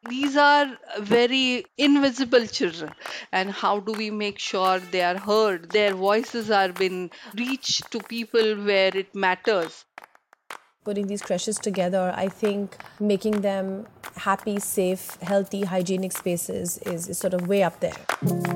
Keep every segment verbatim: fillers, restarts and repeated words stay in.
These are very invisible children, and how do we make sure they are heard, their voices are being reached to people where it matters? Putting these creches together, I think making them happy, safe, healthy, hygienic spaces is, is sort of way up there.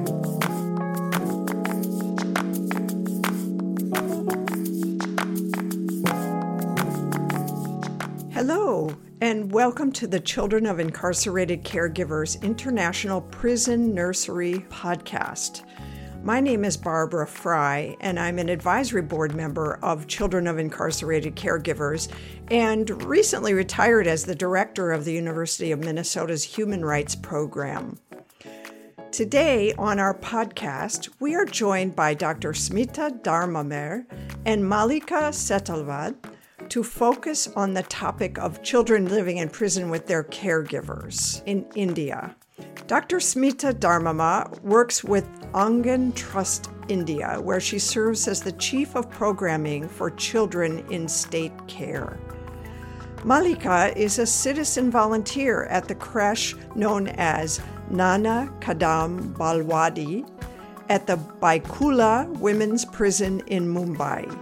Hello, and welcome to the Children of Incarcerated Caregivers International Prison Nursery podcast. My name is Barbara Fry, and I'm an advisory board member of Children of Incarcerated Caregivers and recently retired as the director of the University of Minnesota's Human Rights Program. Today on our podcast, we are joined by Doctor Smita Dharmamer and Malika Setalvad to focus on the topic of children living in prison with their caregivers in India. Doctor Smita Dharmama works with Angan Trust India, where she serves as the Chief of Programming for Children in State Care. Malika is a citizen volunteer at the creche known as Nana Kadam Balwadi at the Baikula Women's Prison in Mumbai.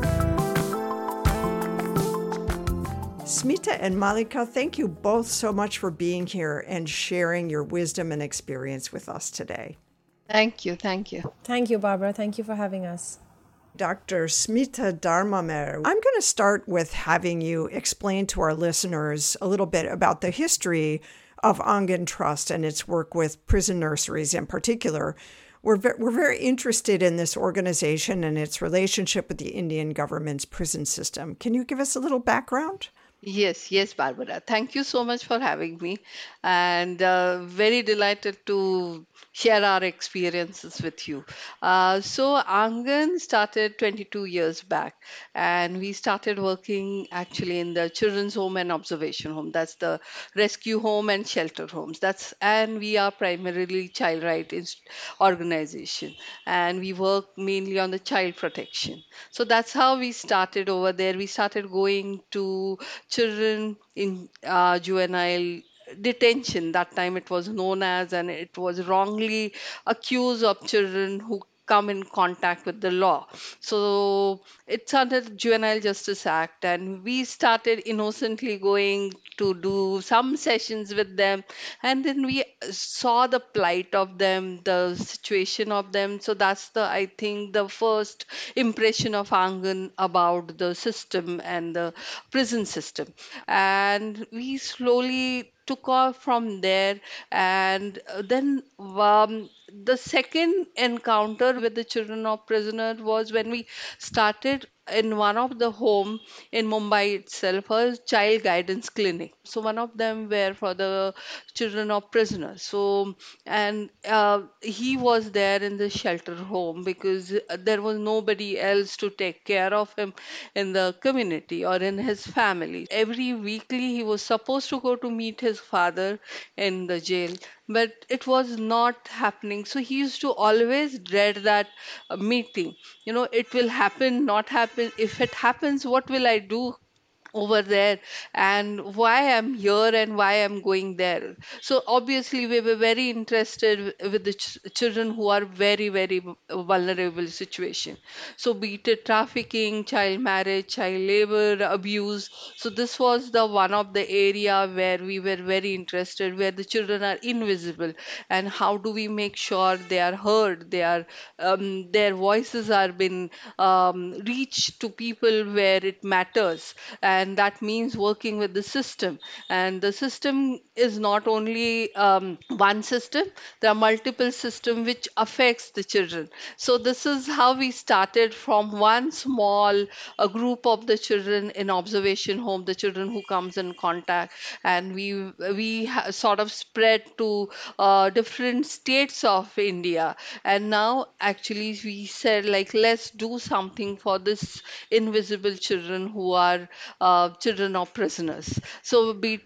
Smita and Malika, thank you both so much for being here and sharing your wisdom and experience with us today. Thank you, thank you. Thank you, Barbara. Thank you for having us. Doctor Smita Dharmamer, I'm going to start with having you explain to our listeners a little bit about the history of Angan Trust and its work with prison nurseries in particular. We're, ve- we're very interested in this organization and its relationship with the Indian government's prison system. Can you give us a little background? Yes, yes, Barbara. Thank you so much for having me, and uh, very delighted to share our experiences with you. Uh, so, Angan started twenty-two years back, and we started working actually in the children's home and observation home. That's the rescue home and shelter homes. That's and we are primarily child right inst- organization, and we work mainly on the child protection. So that's how we started over there. We started going to children in uh, juvenile detention. That time it was known as, and it was wrongly accused of children who come in contact with the law. So it's under the Juvenile Justice Act, and we started innocently going to do some sessions with them, and then we saw the plight of them, the situation of them. So that's the, I think, the first impression of Angan about the system and the prison system. And we slowly took off from there. And uh, then um, the second encounter with the children of prisoner was when we started in one of the home in Mumbai itself, a child guidance clinic. So one of them were for the children of prisoners. So and uh, he was there in the shelter home because uh, there was nobody else to take care of him in the community or in his family. So every weekly he was supposed to go to meet his father in the jail, but it was not happening. So he used to always dread that uh, meeting. You know, it will happen, not happen. If it happens, what will I do over there, and why I'm here and why I'm going there? So obviously we were very interested w- with the ch- children who are very very v- vulnerable situation. So be it trafficking, child marriage, child labor abuse. So this was the one of the area where we were very interested, where the children are invisible, and how do we make sure they are heard, they are um, their voices are been um, reached to people where it matters. And that means working with the system. And the system is not only um, one system, there are multiple systems which affects the children. So this is how we started, from one small a group of the children in observation home, the children who comes in contact, and we we ha- sort of spread to uh, different states of India. And now actually we said, like, let's do something for this invisible children who are uh, children of prisoners. So be it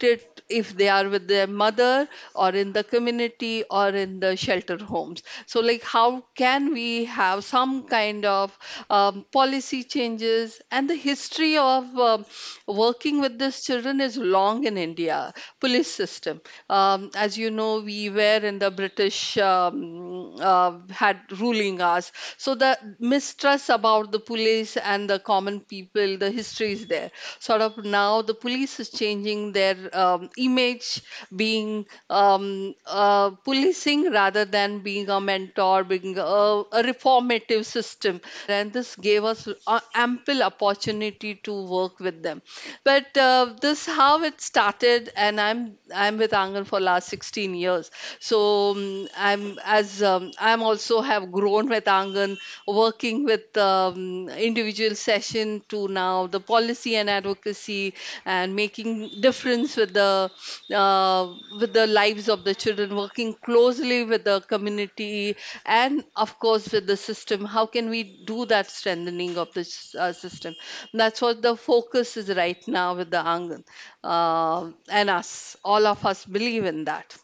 if they are with their mother or in the community or in the shelter homes. So, like, how can we have some kind of um, policy changes? And the history of um working with these children is long in India. Police system, um, as you know, we were in the British um, uh, had ruling us, so the mistrust about the police and the common people, the history is there. Sort of now the police is changing their um, image, being um, uh, policing rather than being a mentor, being a, a reformative system. And this gave us uh, ample opportunity to work with them. But uh, this how it started, and i'm i'm with Angan for last sixteen years. So um, i'm as um, I'm also have grown with Angan, working with um, individual session to now the policy and advocacy, and making difference with the uh, with the lives of the children, working closely with the community, and of course with the system. How can we do that strengthening of this uh, system? That's what the focus is right now with the Angan, uh, and us. All of us believe in that.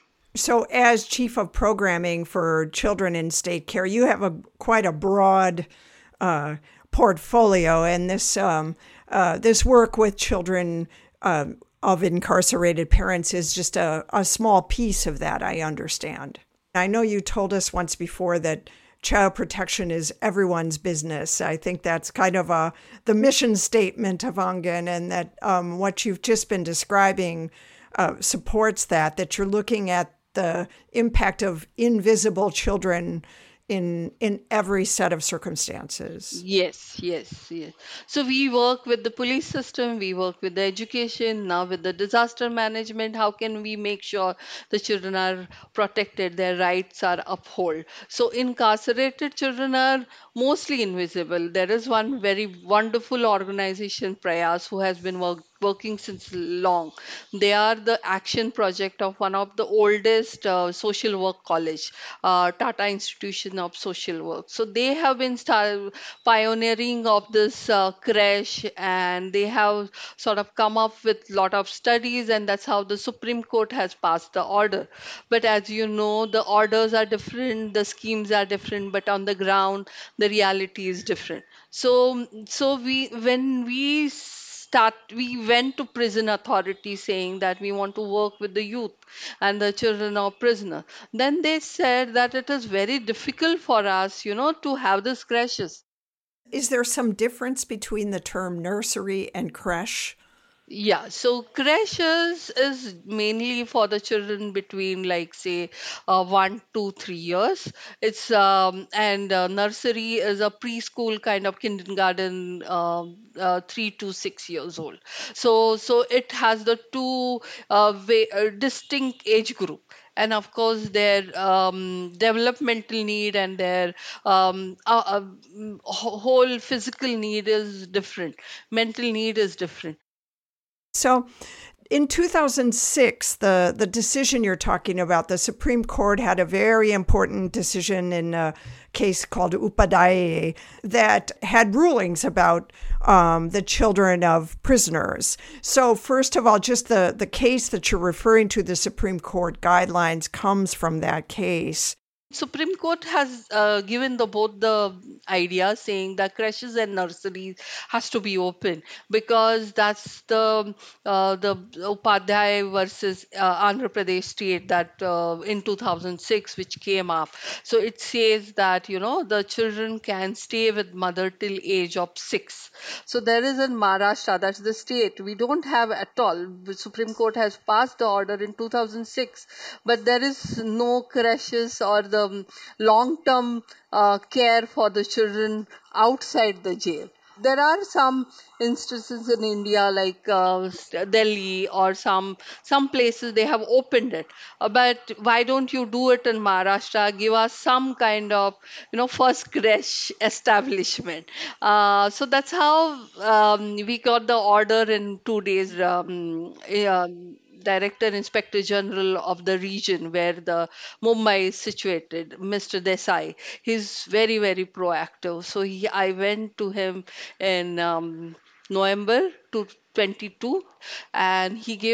So, as chief of programming for children in state care, you have a quite a broad uh, portfolio, and this um, uh, this work with children uh, of incarcerated parents is just a, a small piece of that. I understand. I know you told us once before that child protection is everyone's business. I think that's kind of a the mission statement of Angan, and that um, what you've just been describing uh, supports that. That you're looking at the impact of invisible children in in every set of circumstances. Yes, yes, yes. So we work with the police system, we work with the education, now with the disaster management. How can we make sure the children are protected, their rights are upheld? So incarcerated children are mostly invisible. There is one very wonderful organization, Prayas, who has been work, working since long. They are the action project of one of the oldest uh, social work college, uh, Tata Institution of Social Work. So they have been start, pioneering of this uh, crash, and they have sort of come up with lot of studies, and that's how the Supreme Court has passed the order. But as you know, the orders are different, the schemes are different, but on the ground, the reality is different. So, so we when we start we went to prison authority saying that we want to work with the youth and the children of prisoner. Then they said that it is very difficult for us, you know, to have these crashes. Is there some difference between the term nursery and creche? Yeah, so creches is mainly for the children between, like, say, uh, one to three years. It's um, and uh, nursery is a preschool kind of kindergarten, um uh, three to six years old. So so it has the two uh, way, uh, distinct age group. And of course, their um, developmental need and their um, uh, uh, mm, wh- whole physical need is different. Mental need is different. So, in two thousand six, the, the decision you're talking about, the Supreme Court had a very important decision in a case called Upadhyay that had rulings about um, the children of prisoners. So, first of all, just the, the case that you're referring to, the Supreme Court guidelines, comes from that case. Supreme Court has uh, given the both the idea saying that creches and nurseries has to be open, because that's the uh, the Upadhyay versus uh, Andhra Pradesh state that uh, in two thousand six which came up. So it says that, you know, the children can stay with mother till age of six. So there is in Maharashtra, that's the state, we don't have at all. The Supreme Court has passed the order in two thousand six, but there is no creches or the long term uh, care for the children outside the jail. There are some instances in India, like uh, Delhi or some some places they have opened it. Uh, but why don't you do it in Maharashtra? Give us some kind of, you know, first creche establishment. Uh, so that's how um, we got the order in two days. Um, yeah, Director Inspector General of the region where the Mumbai is situated, Mister Desai. He's very very proactive. So he, I went to him in um, November to twenty-two, and he gave me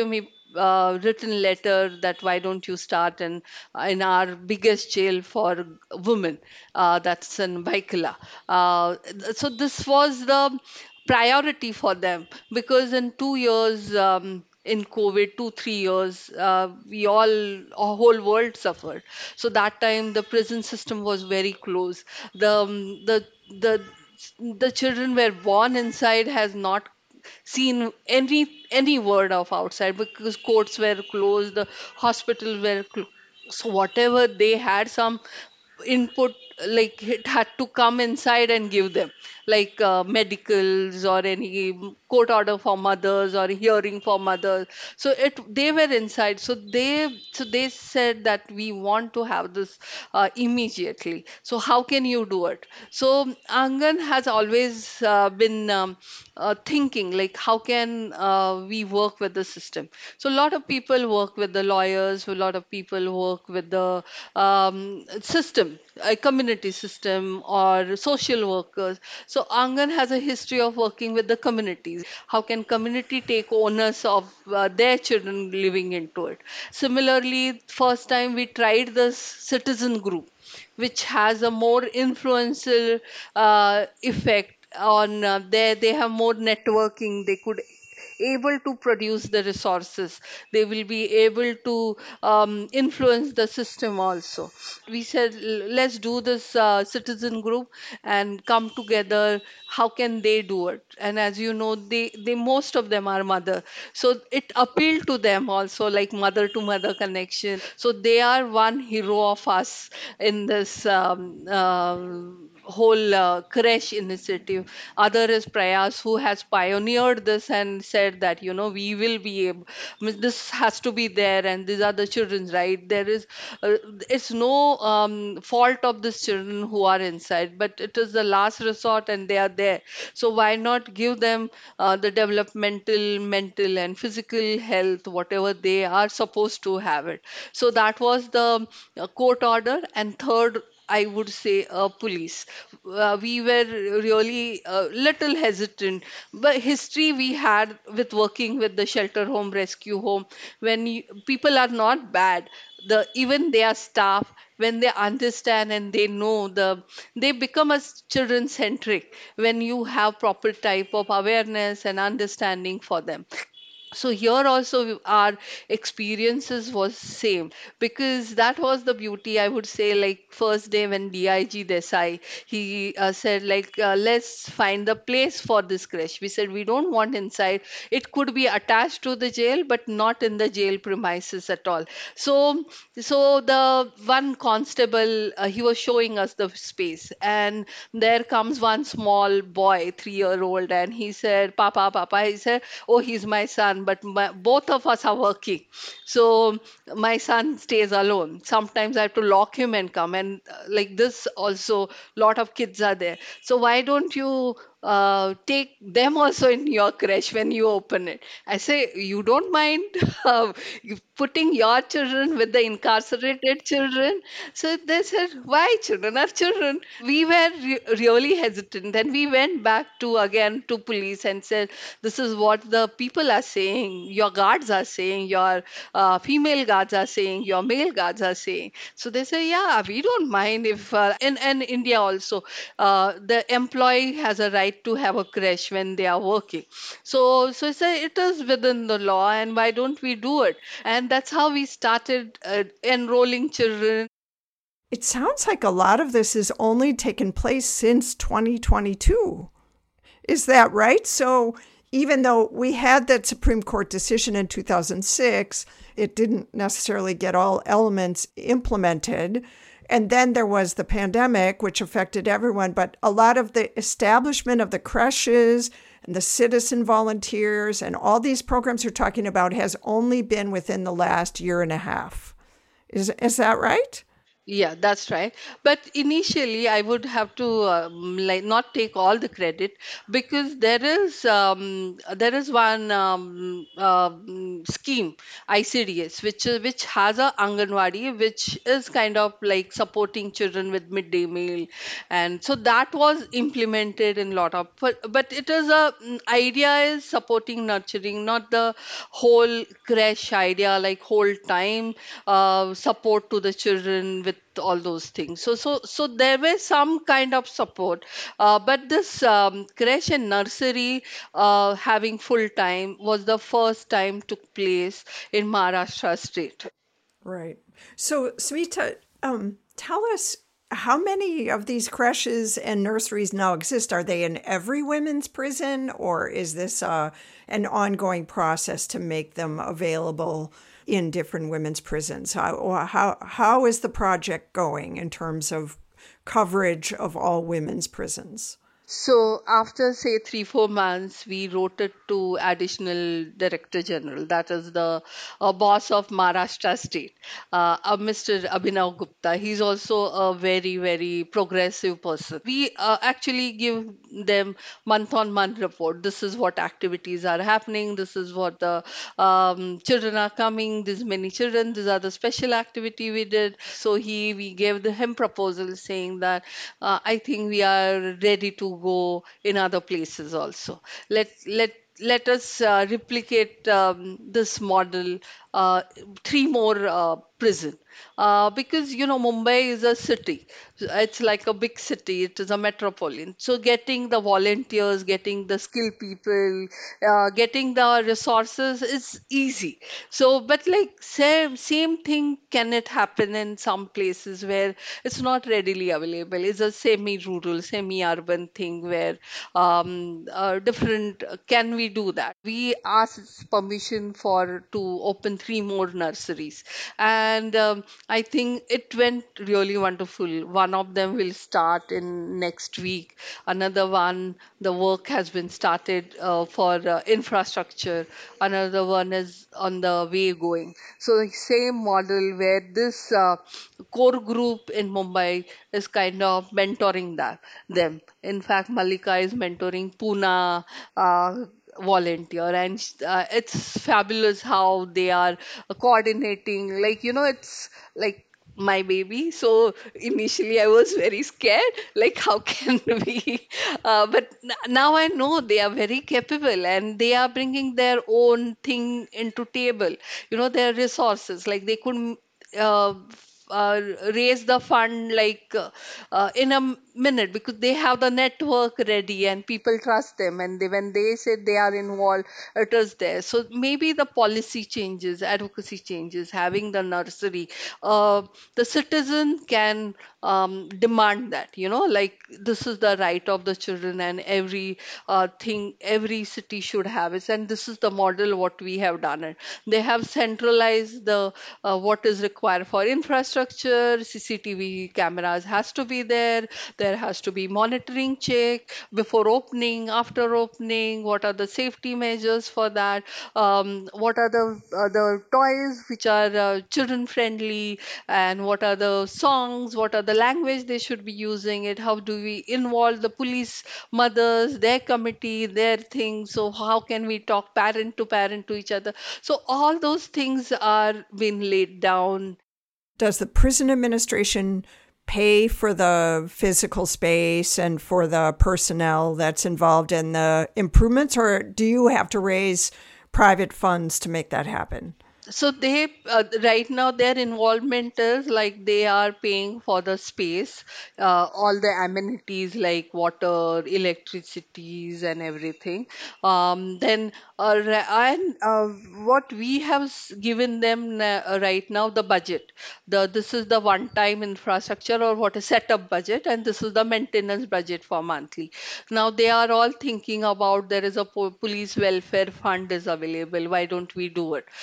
uh, written letter that why don't you start in in our biggest jail for women, uh, that's in Vaikula. Uh, so this was the priority for them, because in two years, um, in COVID, two three years, uh, we all, a whole world suffered. So that time the prison system was very close. The um, the the the children were born inside, has not seen any any word of outside, because courts were closed, the hospitals were closed. So whatever they had some input, like it had to come inside and give them, like uh, medicals or any court order for mothers or hearing for mothers. So it they were inside, so they so they said that we want to have this uh, immediately. So how can you do it? So Angan has always uh, been um, uh, thinking like how can uh, we work with the system. So a lot of people work with the lawyers, a lot of people work with the um, system, a community system or social workers. So Angan has a history of working with the communities. How can community take onus of uh, their children living into it? Similarly, first time we tried this citizen group, which has a more influential uh, effect on uh, their, they have more networking, they could able to produce the resources, they will be able to um, influence the system also. We said "L- let's do this uh, citizen group and come together, how can they do it?" And as you know, they they most of them are mother, so it appealed to them also, like mother to mother connection. So they are one hero of us in this um, uh, whole uh, creche initiative. Other is Prayas, who has pioneered this and said that, you know, we will be able, I mean, this has to be there, and these are the children's right. There is, uh, it's no um, fault of these children who are inside, but it is the last resort and they are there. So why not give them uh, the developmental, mental, and physical health, whatever they are supposed to have it. So that was the uh, court order. And third, I would say uh, police. Uh, we were really a little hesitant, but history we had with working with the shelter home, rescue home, when you, people are not bad, the even their staff, when they understand and they know the, they become as children centric when you have proper type of awareness and understanding for them. So here also our experiences was same, because that was the beauty, I would say. Like first day when Dig Desai, he uh, said like uh, let's find the place for this crash. We said we don't want inside, it could be attached to the jail but not in the jail premises at all. So so the one constable, uh, he was showing us the space, and there comes one small boy, three year old, and he said, papa papa, he said, oh, he's my son, but my, both of us are working. So my son stays alone. Sometimes I have to lock him and come, and uh, like this also, lot of kids are there. So why don't you uh, take them also in your creche when you open it? I say, you don't mind uh, you putting your children with the incarcerated children? So they said, why? Children are children. We were re- really hesitant. Then we went back to again to police and said, this is what the people are saying. Your guards are saying. Your uh, female guards are saying. Your male guards are saying. So they say, yeah, we don't mind if uh, in in India also, uh, the employee has a right to have a creche when they are working. So so I say it is within the law, and why don't we do it? And that's how we started uh, enrolling children. It sounds like a lot of this has only taken place since twenty twenty-two. Is that right? So even though we had that Supreme Court decision in two thousand six, it didn't necessarily get all elements implemented. And then there was the pandemic, which affected everyone. But a lot of the establishment of the creches and the citizen volunteers and all these programs you're talking about has only been within the last year and a half. Is, is that right? Yeah, that's right. But initially, I would have to um, like not take all the credit, because there is um, there is one um, um, scheme, I C D S, which is, which has a Anganwadi, which is kind of like supporting children with midday meal, and so that was implemented in lot of. But, but it is a mm, idea is supporting nurturing, not the whole crash idea, like whole time uh, support to the children with all those things. So so so there was some kind of support, uh, but this um, creche and nursery uh, having full time was the first time took place in Maharashtra state. Right. So, Smita, um, tell us how many of these creches and nurseries now exist? Are they in every women's prison, or is this uh, an ongoing process to make them available in different women's prisons? How, how, how is the project going in terms of coverage of all women's prisons? So after say three four months, we wrote it to additional director general, that is the uh, boss of Maharashtra state, uh, uh, Mister Abhinav Gupta. He's also a very very progressive person. We uh, actually give them month on month report. This is what activities are happening. This is what the um, children are coming. This many children. These are the special activity we did. So he we gave the, him proposal saying that uh, I think we are ready to go in other places also. Let let let us uh, replicate um, this model, uh, three more uh, prison, uh, because you know Mumbai is a city. It's like a big city. It is a metropolitan. So getting the volunteers, getting the skilled people, uh, getting the resources is easy. So, but like same same thing can it happen in some places where it's not readily available. It's a semi-rural, semi-urban thing where um, uh, different. Can we do that? We asked permission for to open three more nurseries, and um, I think it went really wonderful. One of them will start in next week. Another one, the work has been started uh, for uh, infrastructure. Another one is on the way going. So the same model where this uh, core group in Mumbai is kind of mentoring that them. In fact, Malika is mentoring Pune uh, volunteer, and uh, it's fabulous how they are coordinating. Like you know, it's like my baby. So initially I was very scared, like how can we? Uh, but n- now I know they are very capable, and they are bringing their own thing into table. You know, their resources, like they could uh, uh, raise the fund like uh, uh, in a m- minute, because they have the network ready and people trust them, and they, when they said they are involved, it is there. So maybe the policy changes, advocacy changes, having the nursery, uh, the citizen can um, demand that, you know, like this is the right of the children, and every uh, thing every city should have it, and this is the model what we have done it. They have centralized the uh, what is required for infrastructure. C C T V cameras has to be there. There has to be monitoring check before opening, after opening. What are the safety measures for that? Um, what are the uh, the toys which are uh, children friendly, and what are the songs? What are the language they should be using it? How do we involve the police mothers, their committee, their thing? So how can we talk parent to parent to each other? So all those things are being laid down. Does the prison administration pay for the physical space and for the personnel that's involved in the improvements, or do you have to raise private funds to make that happen? So they uh, right now their involvement is like they are paying for the space, uh, all the amenities like water, electricities, and everything. Um, then uh, ra- and uh, what we have s- given them na- uh, right now, the budget. The this is the one-time infrastructure or what a setup budget, and this is the maintenance budget for monthly. Now they are all thinking about there is a po- police welfare fund is available. Why don't we do it? And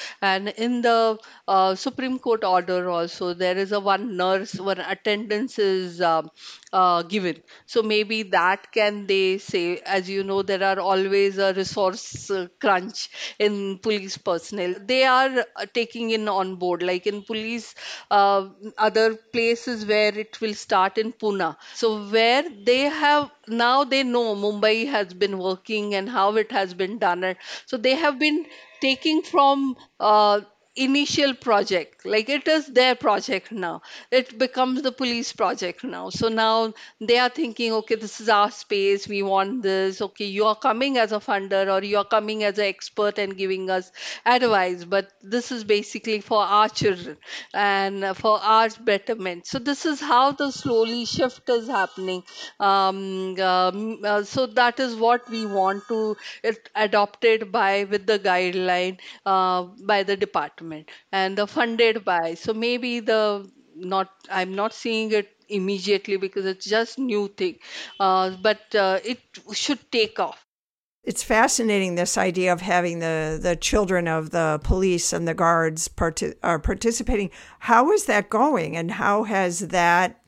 And in the uh, Supreme Court order also, there is a one nurse, one attendance is um, uh, given. So maybe that can they say, as you know, there are always a resource uh, crunch in police personnel. They are uh, taking in on board, like in police, uh, other places where it will start in Pune. So where they have now they know Mumbai has been working and how it has been done. So they have been taking from uh, initial project, like it is their project now, it becomes the police project now. So now they are thinking, okay, this is our space, we want this, okay, you are coming as a funder or you are coming as an expert and giving us advice, but this is basically for our children and uh, for our betterment. So this is how the slowly shift is happening. um, um, uh, so that is what we want to it adopted by with the guideline uh, by the department and the funded by. So maybe the not I'm not seeing it immediately because it's just new thing, uh, but uh, it should take off. It's fascinating, this idea of having the, the children of the police and the guards parti- are participating. How is that going, and how has that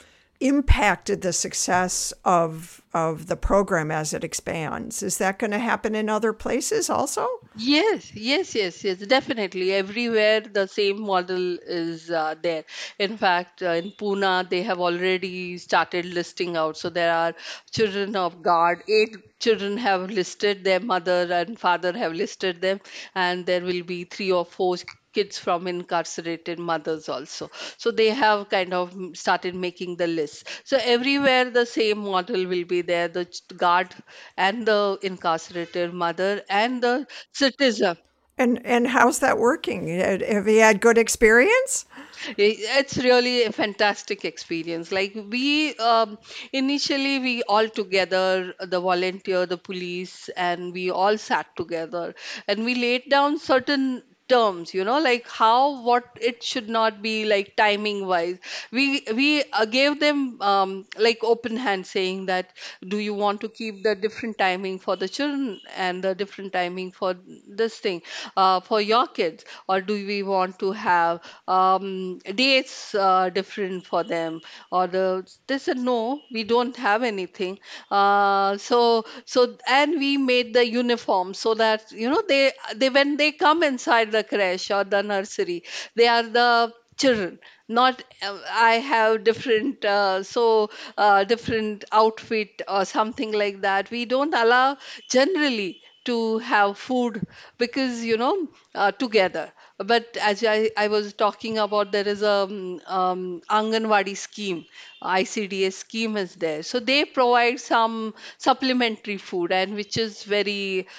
impacted the success of of the program as it expands? Is that going to happen in other places also? Yes, yes, yes, yes, definitely. Everywhere the same model is uh, there. In fact, uh, in Pune, they have already started listing out. So there are children of guard. Eight children have listed, their mother and father have listed them, and there will be three or four kids from incarcerated mothers also. So they have kind of mm, started making the list. So everywhere the same model will be there, the ch- guard and the incarcerated mother and the citizen. And and how's that working? Have you had good experience? I- It's really a fantastic experience. Like we um, initially we all together, the volunteer, the police, and we all sat together and we laid down certain terms, you know, like how what it should not be like timing wise. We we uh, gave them um, like open hand, saying that do you want to keep the different timing for the children and the different timing for this thing uh, for your kids, or do we want to have um, dates uh, different for them, or the they said no, we don't have anything. uh, so so and we made the uniform so that you know they they when they come inside the creche or the nursery, they are the children, not uh, I have different uh, so uh, different outfit or something like that. We don't allow generally to have food because you know uh, together. But as I, I was talking about, there is a um, um, Anganwadi scheme, I C D S scheme is there. So they provide some supplementary food, and which is very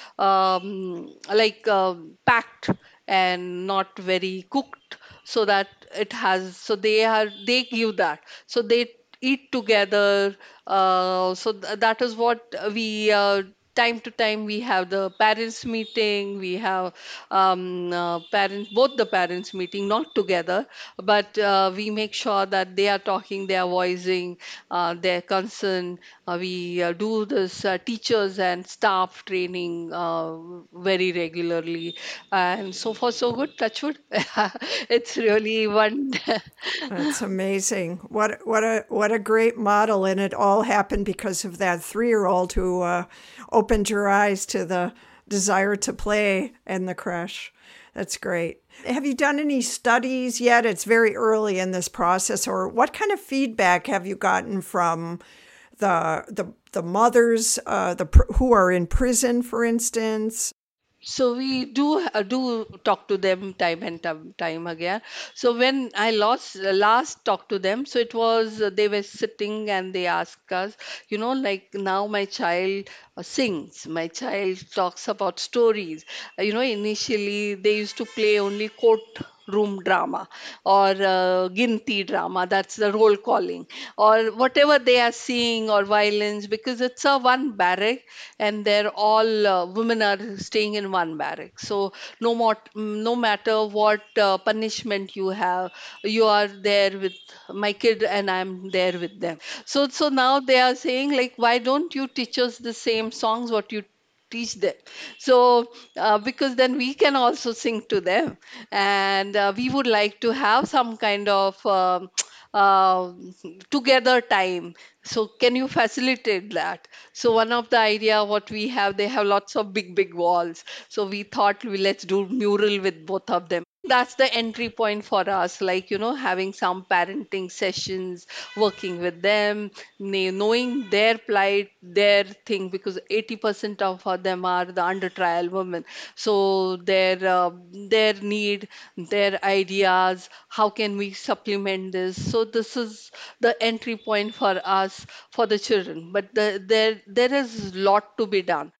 um, like uh, packed and not very cooked, so that it has. So they are they give that. So they eat together. Uh, so th- that is what we. Uh, time to time we have the parents meeting, we have um, uh, parents both the parents meeting, not together, but uh, we make sure that they are talking, they are voicing uh, their concern. Uh, we uh, do this uh, teachers and staff training uh, very regularly, and so far so good, touch wood. It's really one. That's amazing. What what a what a great model, and it all happened because of that three-year-old who uh, opened your eyes to the desire to play in the creche. That's great. Have you done any studies yet? It's very early in this process. Or what kind of feedback have you gotten from the the the mothers uh, the pr- who are in prison, for instance? So we do uh, do talk to them time and time, time again. So when I lost last talked to them, so it was uh, they were sitting and they asked us, you know, like now my child uh, sings, my child talks about stories. Uh, you know, initially they used to play only court room drama or uh, ginti drama, that's the roll calling, or whatever they are seeing, or violence, because it's a one barrack and they're all uh, women are staying in one barrack. So no more no matter what uh, punishment you have, you are there with my kid and I'm there with them. So so now they are saying, like, why don't you teach us the same songs what you teach them. So uh, because then we can also sing to them, and uh, we would like to have some kind of um, uh, together time. So can you facilitate that? So one of the idea what we have, they have lots of big big walls, so we thought we let's do mural with both of them. That's the entry point for us, like, you know, having some parenting sessions, working with them, kn- knowing their plight, their thing, because eighty percent of them are the under trial women. So their uh, their need, their ideas, how can we supplement this? So this is the entry point for us for the children. But the, there there is lot to be done.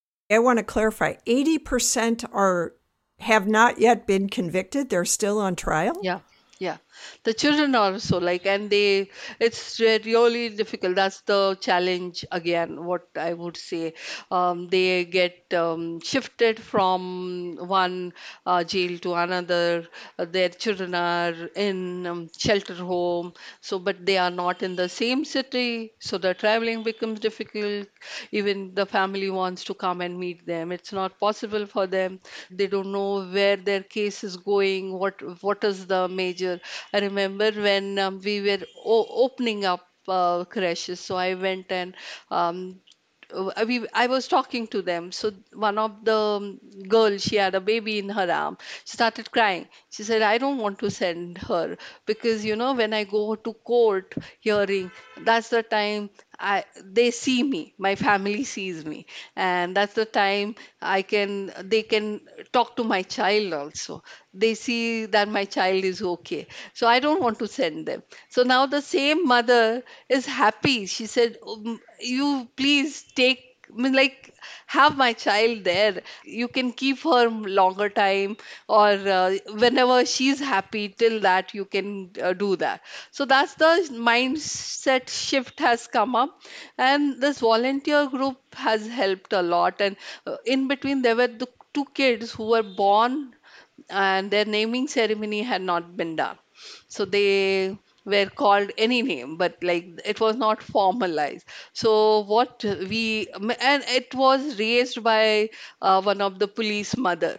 I want to clarify, eighty percent are have not yet been convicted. They're still on trial? Yeah, yeah. The children also like, and they, it's re- really difficult. That's the challenge again, what I would say. Um, they get um, shifted from one uh, jail to another. Uh, their children are in um, shelter home, so but they are not in the same city, so the traveling becomes difficult. Even the family wants to come and meet them, it's not possible for them. They don't know where their case is going, what what is the major. I remember when um, we were o- opening up uh, crashes, so I went and um, uh, I, we, I was talking to them. So one of the um, girls, she had a baby in her arm. She started crying. She said, "I don't want to send her because, you know, when I go to court hearing, that's the time I they see me, my family sees me, and that's the time I can they can talk to my child also. They see that my child is okay. So I don't want to send them." So now the same mother is happy. She said, "Um, you please take, I mean, like, have my child there. You can keep her longer time, or uh, whenever she's happy, till that you can uh, do that." So that's the mindset shift has come up, and this volunteer group has helped a lot. And uh, in between, there were the two kids who were born and their naming ceremony had not been done. So they were called any name, but like it was not formalized. So what we, and it was raised by uh, one of the police mother.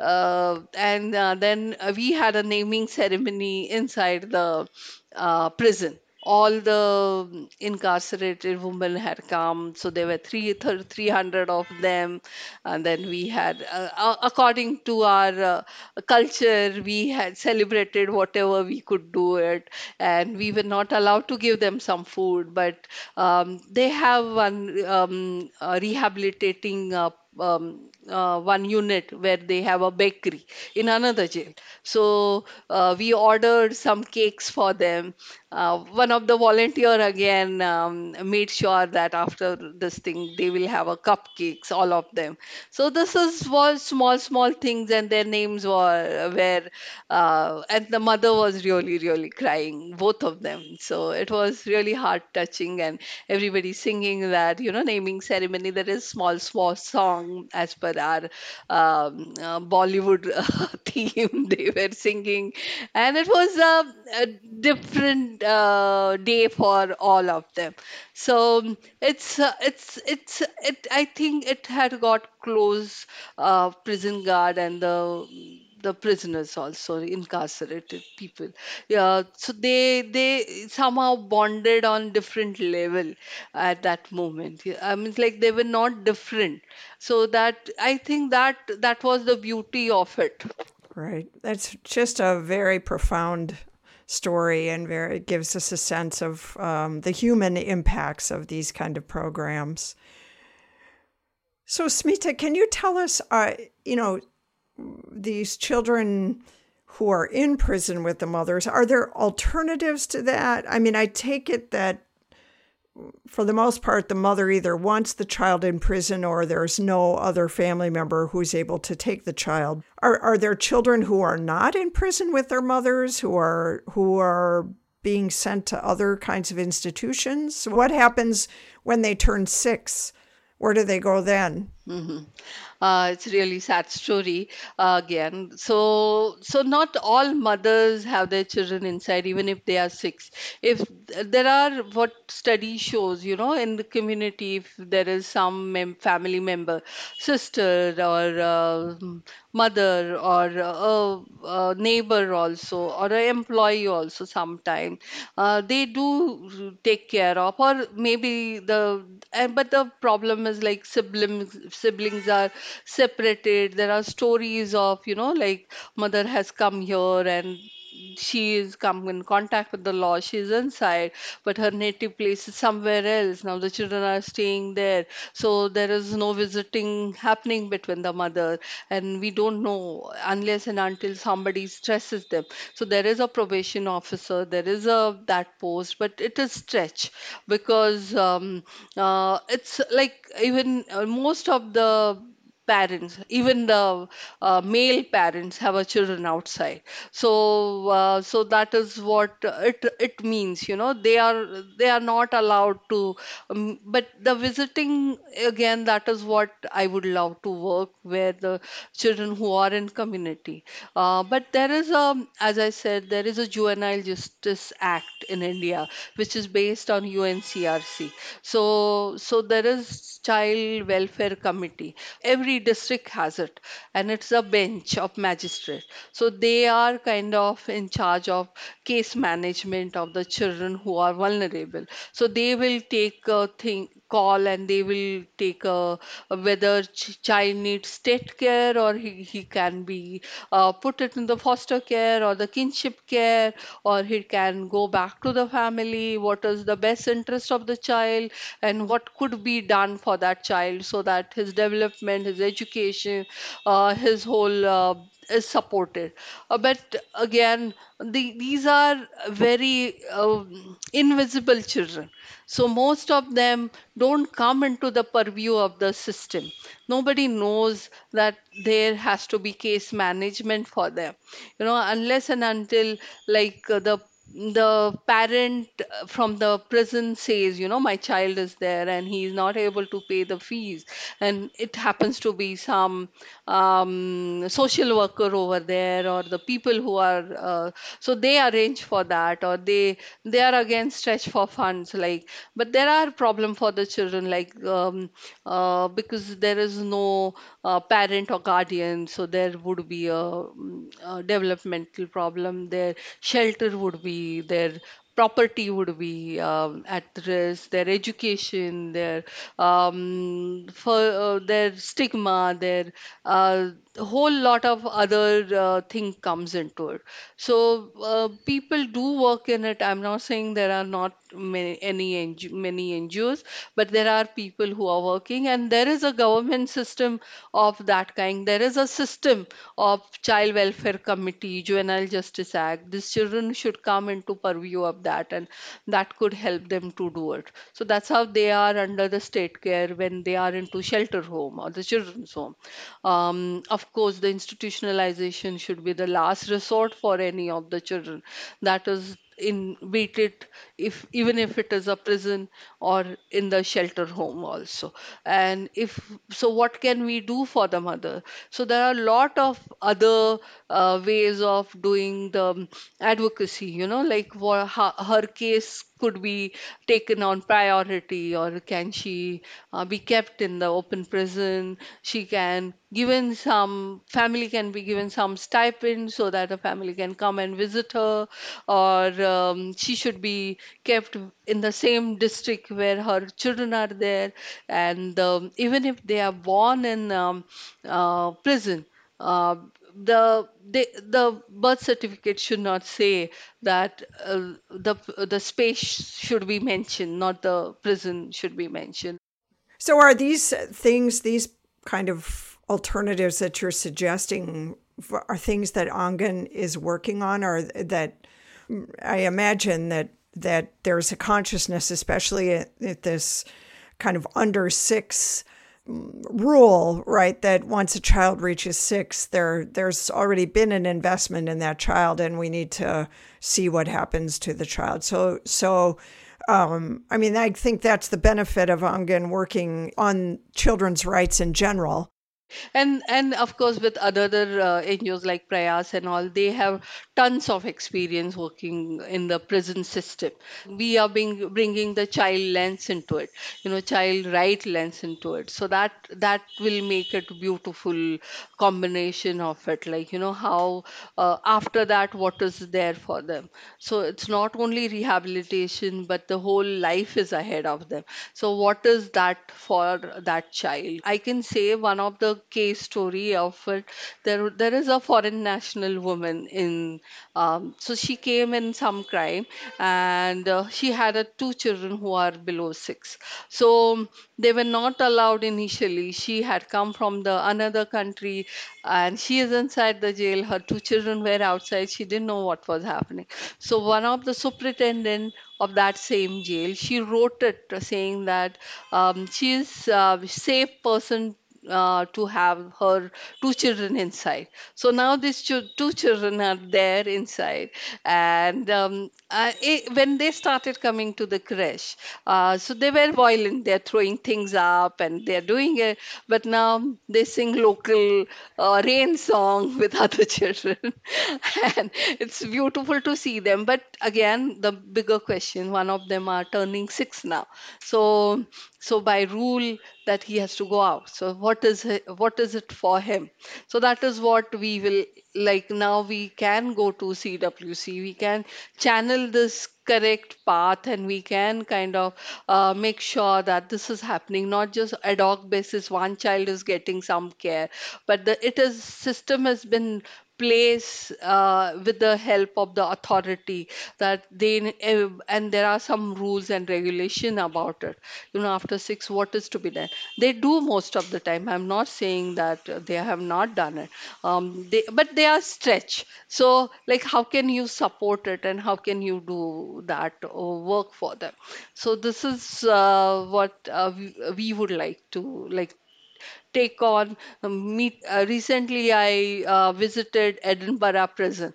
Uh, and uh, then uh, we had a naming ceremony inside the uh, prison. All the incarcerated women had come, so there were three, three hundred of them. And then we had, uh, uh, according to our uh, culture, we had celebrated whatever we could do it. And we were not allowed to give them some food, but um, they have one um, uh, rehabilitating uh, um, uh, one unit where they have a bakery in another jail. So uh, we ordered some cakes for them. Uh, one of the volunteer again um, made sure that after this thing they will have a cupcakes, all of them. So this is was small small things, and their names were were uh, and the mother was really really crying, both of them. So it was really heart touching, and everybody singing that, you know, naming ceremony. That is small small song as per our um, uh, Bollywood uh, theme. They were singing, and it was a, a different uh, day for all of them. So um, it's uh, it's it's it. I think it had got close uh, prison guard and the the prisoners also, incarcerated people. Yeah, so they they somehow bonded on different level at that moment. Yeah, I mean, like they were not different. So that, I think that that was the beauty of it. Right. That's just a very profound story, and very, it gives us a sense of um, the human impacts of these kind of programs. So, Smita, can you tell us, uh, you know, these children who are in prison with the mothers, are there alternatives to that? I mean, I take it that for the most part, the mother either wants the child in prison or there's no other family member who's able to take the child. Are are there children who are not in prison with their mothers, who are who are being sent to other kinds of institutions? What happens when they turn six? Where do they go then? Hmm. Uh, it's really sad story uh, again. So, so not all mothers have their children inside, even if they are six. If there are what study shows, you know, in the community, if there is some mem family member, sister or uh, mother or a, a neighbor also or an employee also sometime uh, they do take care of, or maybe the and but the problem is like siblings siblings are separated. There are stories of, you know, like mother has come here and she is come in contact with the law, she is inside, but her native place is somewhere else. Now the children are staying there, so there is no visiting happening between the mother, and we don't know unless and until somebody stresses them. So there is a probation officer, there is a that post, but it is stretch because um, uh, it's like even uh, most of the parents, even the uh, male parents, have a children outside. So, uh, so that is what it it means. You know, they are they are not allowed to. Um, but the visiting again, that is what I would love to work where the children who are in community. Uh, but there is a, as I said, there is a Juvenile Justice Act in India, which is based on U N C R C. So, so there is Child Welfare Committee. Every district has it, and it's a bench of magistrate. So they are kind of in charge of case management of the children who are vulnerable. So they will take a thing call and they will take a, a whether ch- child needs state care or he, he can be uh, put it in the foster care or the kinship care, or he can go back to the family. What is the best interest of the child and what could be done for that child so that his development, his education, uh, his whole uh, is supported. Uh, but again, the, these are very um invisible children. So most of them don't come into the purview of the system. Nobody knows that there has to be case management for them. You know, unless and until like uh, the the parent uh, from the prison says, you know, my child is there and he is not able to pay the fees, and it happens to be some um, social worker over there or the people who are uh, so they arrange for that, or they they are again stretched for funds, like. But there are problem for the children, like um, uh, because there is no uh, parent or guardian, so there would be a, mm, a developmental problem. Their shelter would be there, property would be um, at risk, their education, their um, for uh, their stigma, their uh, whole lot of other uh, thing comes into it. So uh, people do work in it. I'm not saying there are not many any N G, many N G Os, but there are people who are working, and there is a government system of that kind. There is a system of child welfare committee, Juvenile Justice Act. These children should come into purview of that, and that could help them to do it. So that's how they are under the state care when they are into shelter home or the children's home. Um, of course, the institutionalization should be the last resort for any of the children. That is in beat it if even if it is a prison or in the shelter home also. And if so, what can we do for the mother? So there are a lot of other uh, ways of doing the advocacy, you know, like what her, her case could be taken on priority, or can she uh, be kept in the open prison? She can given some family can be given some stipend so that a family can come and visit her, or um, she should be kept in the same district where her children are there. And um, even if they are born in um, uh, prison, uh, the they, the birth certificate should not say that uh, the the space should be mentioned, not the prison should be mentioned. So, are these things, these kind of alternatives that you're suggesting, are things that Angan is working on, or that I imagine that that there's a consciousness, especially at, at this kind of under six rule, right? That once a child reaches six, there there's already been an investment in that child, and we need to see what happens to the child. So, so um, I mean, I think that's the benefit of Angan working on children's rights in general. and and of course with other uh, N G Os like Prayas and all, they have tons of experience working in the prison system. We are being bringing the child lens into it, you know, child right lens into it, so that that will make it beautiful combination of it, like, you know, how uh, after that what is there for them. So it's not only rehabilitation, but the whole life is ahead of them. So what is that for that child? I can say one of the case story of it. There, there is a foreign national woman in. Um, so she came in some crime, and uh, she had uh, two children who are below six. So they were not allowed initially. She had come from the another country, and she is inside the jail. Her two children were outside. She didn't know what was happening. So one of the superintendent of that same jail, she wrote it uh, saying that um, she is a safe person uh, to have her two children inside. So now these chil- two children are there inside, and um, uh, it, when they started coming to the creche, uh, so they were violent. They're throwing things up and they're doing it, but now they sing local uh, rain song with other children, and it's beautiful to see them. But again, the bigger question: one of them are turning six now, so so by rule that he has to go out. So what is it, what is it for him? So that is what we will, like, now we can go to C W C, we can channel this correct path, and we can kind of uh, make sure that this is happening, not just ad hoc basis one child is getting some care, but the it is system has been place uh, with the help of the authority, that they uh, and there are some rules and regulation about it, you know, after six what is to be done. They do most of the time, I'm not saying that uh, they have not done it, um, they, but they are stretched. So like how can you support it, and how can you do that or work for them? So this is uh, what uh, we, we would like to like take on. Um, meet uh, recently I uh, visited Edinburgh prison.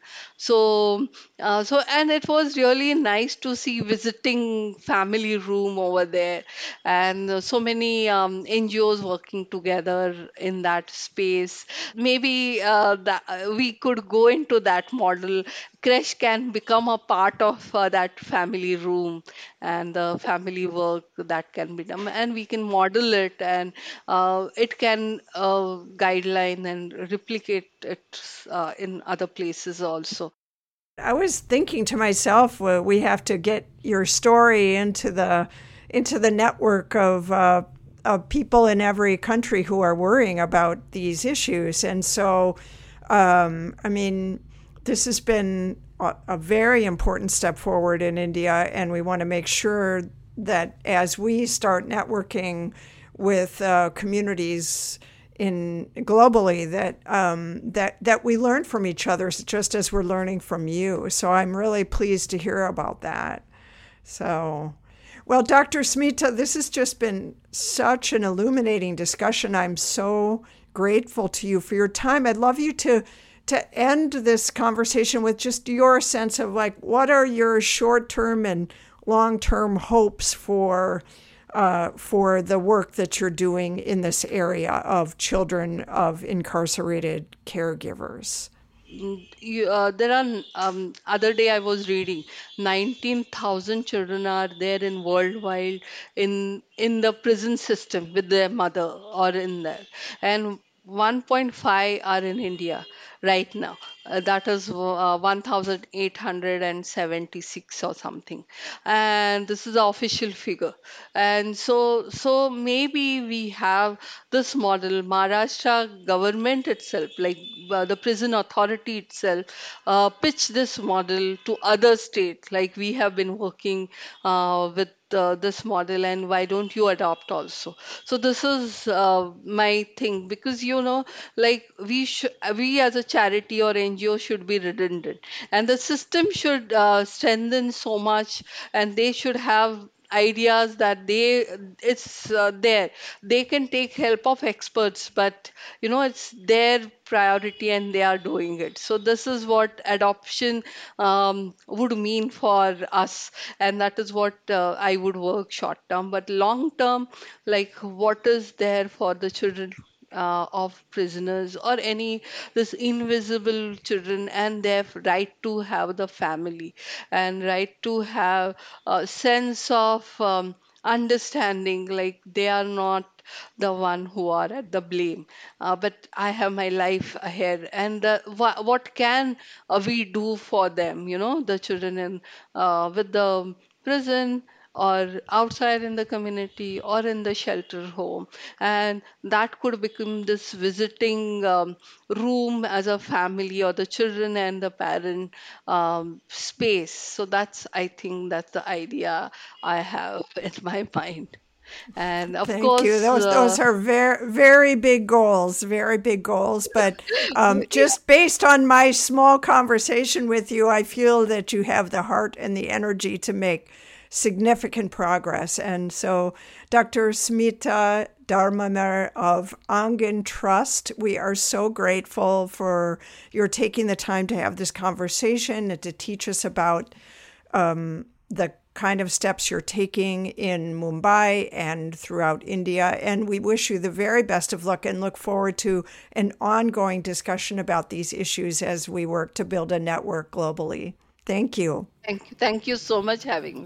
So uh, so and it was really nice to see visiting family room over there, and uh, so many um, N G Os working together in that space. Maybe uh, that, uh, we could go into that model. Creche can become a part of uh, that family room, and the family work that can be done, and we can model it, and uh, it can uh, guideline and replicate it uh, in other places also. I was thinking to myself, well, we have to get your story into the into the network of uh, of people in every country who are worrying about these issues. And so, um, I mean, this has been a, a very important step forward in India, and we want to make sure that as we start networking with uh, communities in globally, that um, that that we learn from each other just as we're learning from you. So I'm really pleased to hear about that. So, well, Doctor Smita, this has just been such an illuminating discussion. I'm so grateful to you for your time. I'd love you to to end this conversation with just your sense of like what are your short-term and long-term hopes for uh, for the work that you're doing in this area of children of incarcerated caregivers. Mm, you, uh, there are um, other day I was reading nineteen thousand children are there in worldwide in in the prison system with their mother or in there, and one point five are in India right now. Uh, that is uh, one thousand eight hundred seventy-six or something, and this is the official figure. And so so maybe we have this model. Maharashtra government itself, like uh, the prison authority itself, uh, pitch this model to other states, like we have been working uh, with uh, this model, and why don't you adopt also? So this is uh, my thing, because you know, like we should, we as a charity or N G O should be redundant, and the system should uh, strengthen so much, and they should have ideas that they it's uh, there. They can take help of experts, but you know it's their priority and they are doing it. So this is what adoption um, would mean for us, and that is what uh, I would work short term. But long term, like what is there for the children uh, of prisoners or any this invisible children, and their right to have the family and right to have a sense of um, understanding, like they are not the one who are at the blame, uh, but I have my life ahead, and uh, wha- what can uh, we do for them, you know, the children in uh, with the prison or outside in the community or in the shelter home. And that could become this visiting um, room as a family, or the children and the parent um, space. So that's, I think that's the idea I have in my mind. And of Thank you. course, Those uh, those are very very big goals, very big goals. But um, just based on my small conversation with you, I feel that you have the heart and the energy to make significant progress. And so, Doctor Smita Dharmamar of Angan Trust, we are so grateful for your taking the time to have this conversation and to teach us about um, the kind of steps you're taking in Mumbai and throughout India. And we wish you the very best of luck and look forward to an ongoing discussion about these issues as we work to build a network globally. Thank you. thank you, thank you so much having me.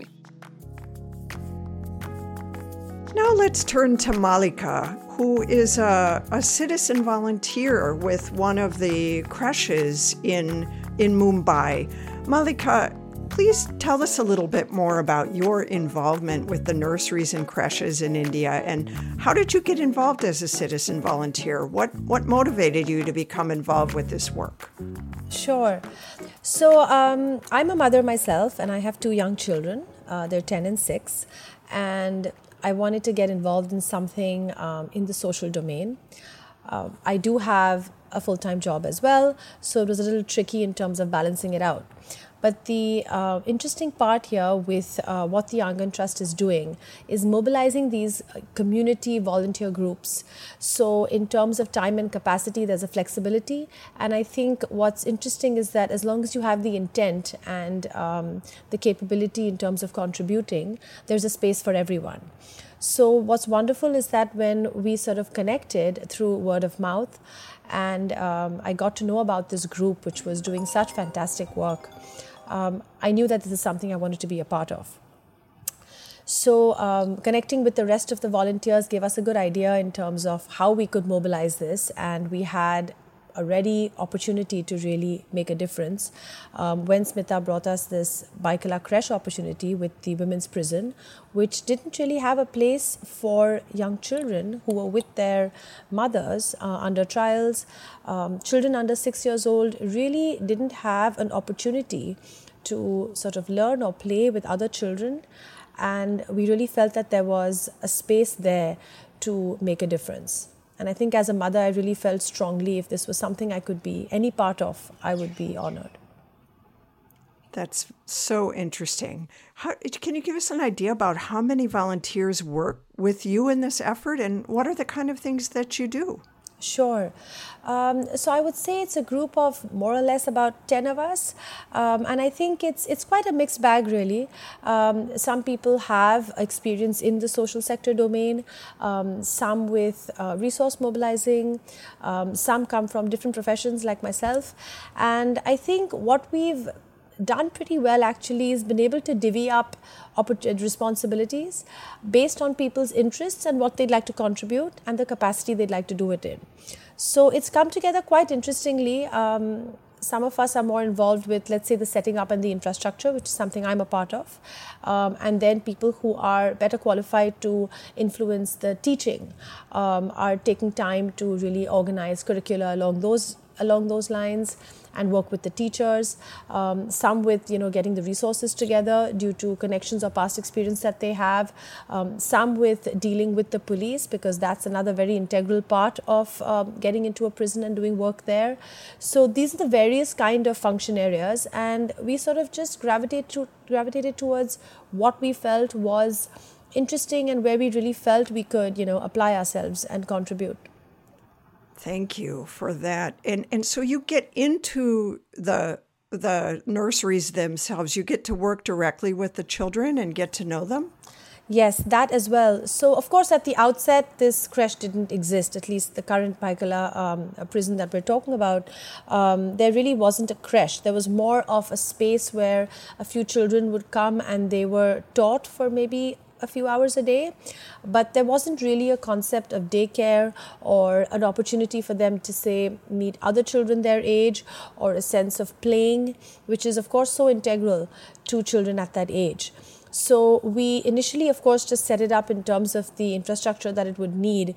Now let's turn to Malika, who is a, a citizen volunteer with one of the creches in, in Mumbai. Malika, please tell us a little bit more about your involvement with the nurseries and creches in India, and how did you get involved as a citizen volunteer? What what motivated you to become involved with this work? Sure. So um, I'm a mother myself, and I have two young children. Uh, they're ten and six, and I wanted to get involved in something um, in the social domain. Uh, I do have a full-time job as well, so it was a little tricky in terms of balancing it out. But the uh, interesting part here with uh, what the Angan Trust is doing is mobilizing these community volunteer groups. So in terms of time and capacity, there's a flexibility. And I think what's interesting is that as long as you have the intent and um, the capability in terms of contributing, there's a space for everyone. So what's wonderful is that when we sort of connected through word of mouth, and um, I got to know about this group which was doing such fantastic work, um, I knew that this is something I wanted to be a part of. So um, connecting with the rest of the volunteers gave us a good idea in terms of how we could mobilize this, and we had a ready opportunity to really make a difference. Um, when Smita brought us this Baikala creche opportunity with the women's prison, which didn't really have a place for young children who were with their mothers uh, under trials. Um, children under six years old really didn't have an opportunity to sort of learn or play with other children. And we really felt that there was a space there to make a difference. And I think as a mother, I really felt strongly if this was something I could be any part of, I would be honored. That's so interesting. How, can you give us an idea about how many volunteers work with you in this effort, and what are the kind of things that you do? Sure. Um, so I would say it's a group of more or less about ten of us. Um, and I think it's it's quite a mixed bag, really. Um, some people have experience in the social sector domain, um, some with uh, resource mobilizing, um, some come from different professions like myself. And I think what we've done pretty well actually is been able to divvy up responsibilities based on people's interests and what they'd like to contribute and the capacity they'd like to do it in. So it's come together quite interestingly. Um, some of us are more involved with, let's say, the setting up and the infrastructure, which is something I'm a part of. Um, and then people who are better qualified to influence the teaching um, are taking time to really organize curricula along those along those lines. and work with the teachers. Um, some with, you know, getting the resources together due to connections or past experience that they have. Um, some with dealing with the police, because that's another very integral part of um, getting into a prison and doing work there. So these are the various kind of function areas, and we sort of just gravitate to, gravitated towards what we felt was interesting and where we really felt we could, you know, apply ourselves and contribute. Thank you for that. And and so you get into the the nurseries themselves. You get to work directly with the children and get to know them? Yes, that as well. So, of course, at the outset, this creche didn't exist, at least the current Paikala um, prison that we're talking about. Um, there really wasn't a creche. There was more of a space where a few children would come and they were taught for maybe a few hours a day, but there wasn't really a concept of daycare or an opportunity for them to, say, meet other children their age, or a sense of playing, which is, of course, so integral to children at that age. So we initially, of course, just set it up in terms of the infrastructure that it would need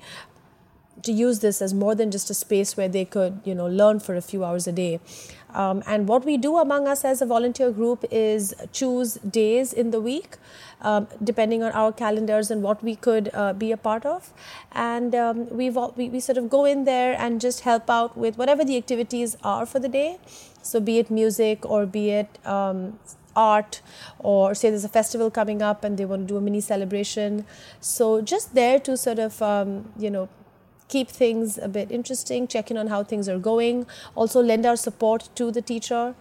to use this as more than just a space where they could, you know, learn for a few hours a day. Um, and what we do among us as a volunteer group is choose days in the week, um, depending on our calendars and what we could uh, be a part of. And um, we've, we, we sort of go in there and just help out with whatever the activities are for the day. So be it music or be it um, art, or say there's a festival coming up and they want to do a mini celebration. So just there to sort of, um, you know, keep things a bit interesting, check in on how things are going, also lend our support to the teacher.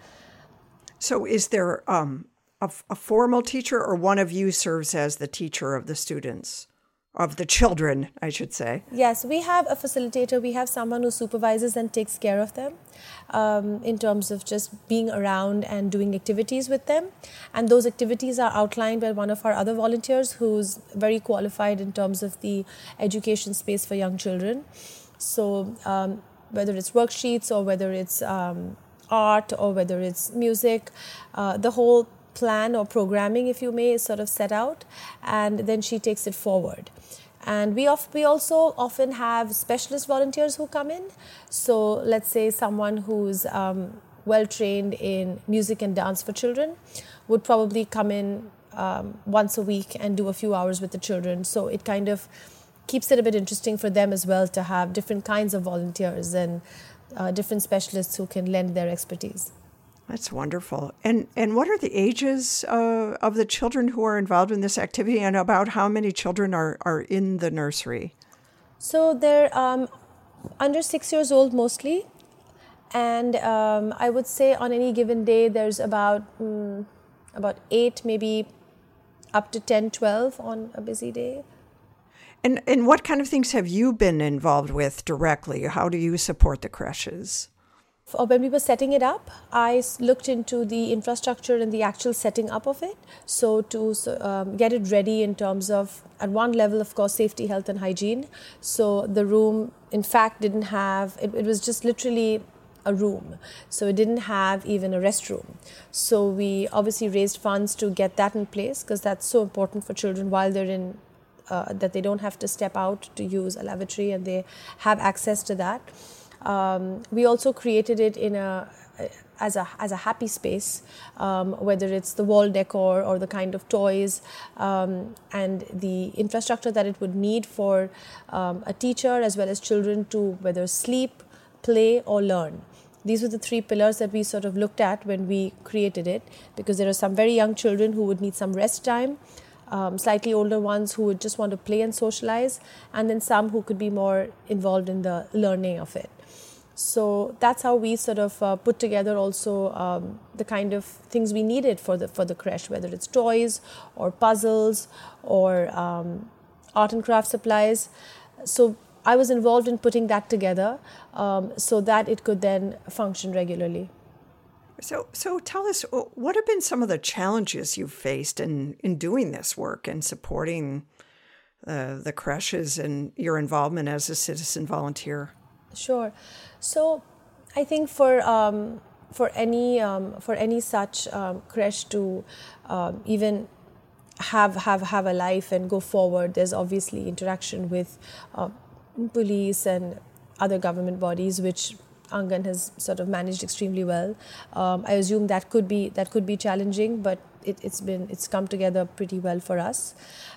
So is there um, a, a formal teacher, or one of you serves as the teacher of the students? Of the children, I should say. Yes, we have a facilitator. We have someone who supervises and takes care of them um, in terms of just being around and doing activities with them. And those activities are outlined by one of our other volunteers who's very qualified in terms of the education space for young children. So um, whether it's worksheets or whether it's um, art or whether it's music, uh, the whole plan or programming, if you may, is sort of set out, and then she takes it forward. And we, of, we also often have specialist volunteers who come in. So let's say someone who's um, well trained in music and dance for children would probably come in um, once a week and do a few hours with the children. So it kind of keeps it a bit interesting for them as well to have different kinds of volunteers and uh, different specialists who can lend their expertise. That's wonderful. And and what are the ages uh, of the children who are involved in this activity, and about how many children are, are in the nursery? So they're um, under six years old mostly. And um, I would say on any given day, there's about, um, about eight, maybe up to ten, twelve on a busy day. And, and what kind of things have you been involved with directly? How do you support the creches? When we were setting it up, I looked into the infrastructure and the actual setting up of it. So to um, get it ready in terms of, at one level, of course, safety, health and hygiene. So the room, in fact, didn't have, it, it was just literally a room. So it didn't have even a restroom. So we obviously raised funds to get that in place, because that's so important for children while they're in, uh, that they don't have to step out to use a lavatory, and they have access to that. Um, we also created it in a as a as a happy space, um, whether it's the wall decor or the kind of toys um, and the infrastructure that it would need for um, a teacher as well as children to whether sleep, play or learn. These were the three pillars that we sort of looked at when we created it, because there are some very young children who would need some rest time, um, slightly older ones who would just want to play and socialize, and then some who could be more involved in the learning of it. So that's how we sort of uh, put together also um, the kind of things we needed for the for the creche, whether it's toys or puzzles or um, art and craft supplies. So I was involved in putting that together um, so that it could then function regularly. So, so tell us, what have been some of the challenges you've faced in, in doing this work and supporting uh, the creches and your involvement as a citizen volunteer? Sure. So I think for um, for any um, for any such um, creche to um, even have have have a life and go forward, there's obviously interaction with uh, police and other government bodies, which Angan has sort of managed extremely well. Um, I assume that could be that could be challenging, but it, it's been it's come together pretty well for us.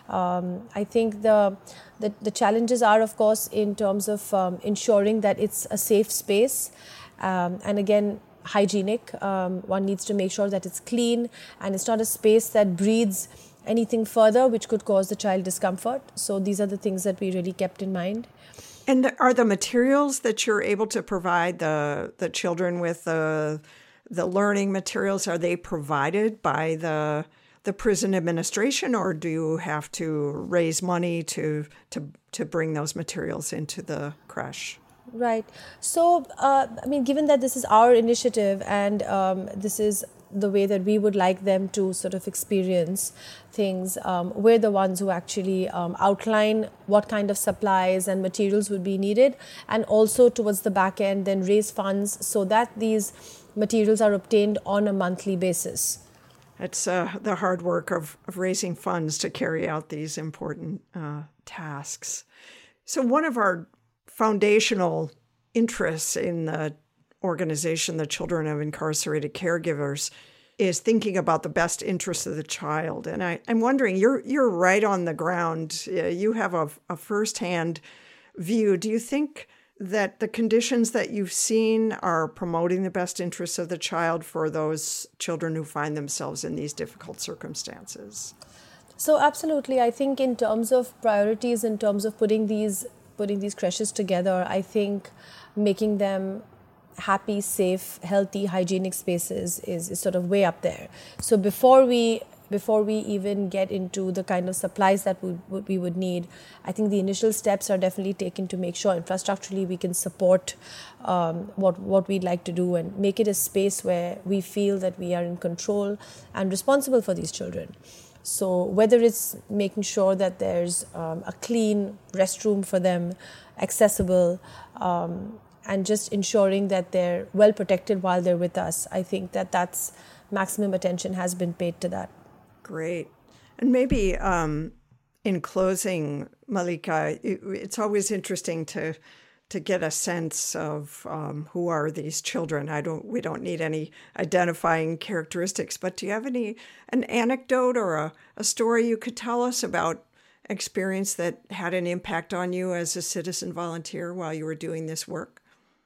Um, I think the, the the challenges are, of course, in terms of um, ensuring that it's a safe space, um, and again, hygienic. Um, one needs to make sure that it's clean and it's not a space that breeds anything further which could cause the child discomfort. So these are the things that we really kept in mind. And are the materials that you're able to provide the the children with, the the learning materials, are they provided by the the prison administration, or do you have to raise money to to to bring those materials into the creche? Right. So, uh, I mean, given that this is our initiative and um, this is the way that we would like them to sort of experience things, um, we're the ones who actually um, outline what kind of supplies and materials would be needed, and also towards the back end then raise funds so that these materials are obtained on a monthly basis. It's uh, the hard work of, of raising funds to carry out these important uh, tasks. So one of our foundational interests in the organization, the Children of Incarcerated Caregivers, is thinking about the best interests of the child. And I, I'm wondering, you're you're right on the ground. You have a, a firsthand view. Do you think that the conditions that you've seen are promoting the best interests of the child for those children who find themselves in these difficult circumstances? So absolutely. I think in terms of priorities, in terms of putting these putting these creches together, I think making them happy, safe, healthy, hygienic spaces is, is sort of way up there. So before we before we even get into the kind of supplies that we, we would need, I think the initial steps are definitely taken to make sure infrastructurally we can support um, what, what we'd like to do and make it a space where we feel that we are in control and responsible for these children. So whether it's making sure that there's um, a clean restroom for them, accessible, um, and just ensuring that they're well protected while they're with us, I think that that's maximum attention has been paid to that. Great. And maybe um, in closing, Malika, it, it's always interesting to to get a sense of um, who are these children. I don't. We don't need any identifying characteristics, but do you have any an anecdote or a, a story you could tell us about experience that had an impact on you as a citizen volunteer while you were doing this work?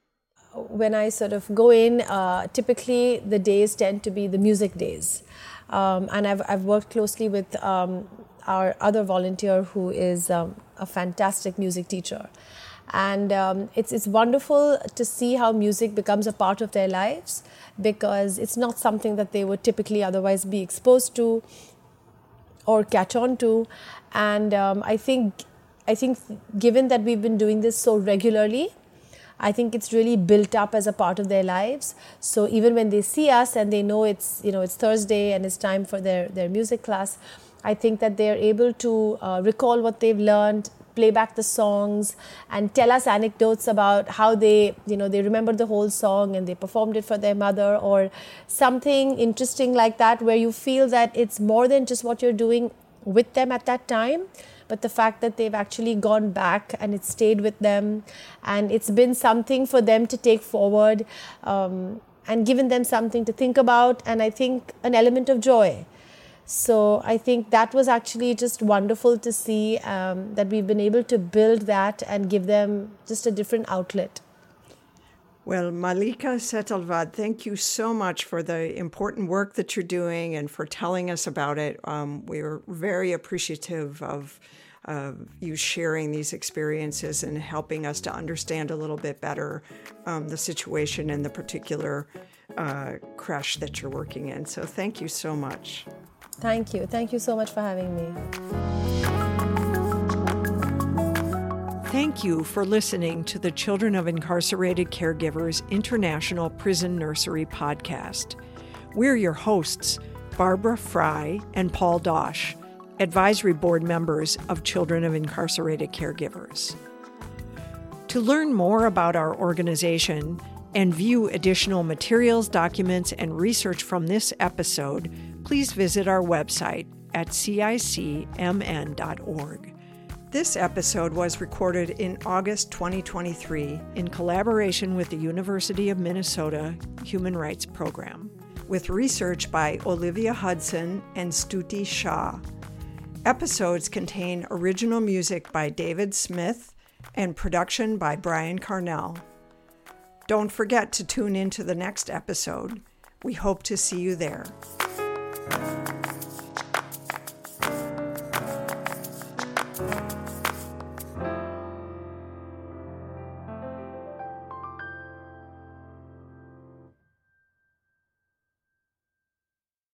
When I sort of go in, uh, typically the days tend to be the music days. Um, and I've, I've worked closely with um, our other volunteer who is um, a fantastic music teacher. And um, it's, it's wonderful to see how music becomes a part of their lives, because it's not something that they would typically otherwise be exposed to or catch on to. And um, I think, I think given that we've been doing this so regularly, I think it's really built up as a part of their lives. So even when they see us and they know it's, you know, it's Thursday and it's time for their, their music class, I think that they're able to uh, recall what they've learned, play back the songs, and tell us anecdotes about how they, you know, they remember the whole song and they performed it for their mother, or something interesting like that, where you feel that it's more than just what you're doing with them at that time, but the fact that they've actually gone back and it stayed with them and it's been something for them to take forward, um, and given them something to think about, and I think an element of joy. So I think that was actually just wonderful to see, um, that we've been able to build that and give them just a different outlet. Well, Malika Setalvad, thank you so much for the important work that you're doing and for telling us about it. Um, we're very appreciative of uh, you sharing these experiences and helping us to understand a little bit better um, the situation in the particular uh, creche that you're working in. So thank you so much. Thank you. Thank you so much for having me. Thank you for listening to the Children of Incarcerated Caregivers International Prison Nursery podcast. We're your hosts, Barbara Fry and Paul Dosh, advisory board members of Children of Incarcerated Caregivers. To learn more about our organization and view additional materials, documents, and research from this episode, please visit our website at C I C M N dot org. This episode was recorded in August twenty twenty-three in collaboration with the University of Minnesota Human Rights Program, with research by Olivia Hudson and Stuti Shah. Episodes contain original music by David Smith and production by Brian Carnell. Don't forget to tune in to the next episode. We hope to see you there.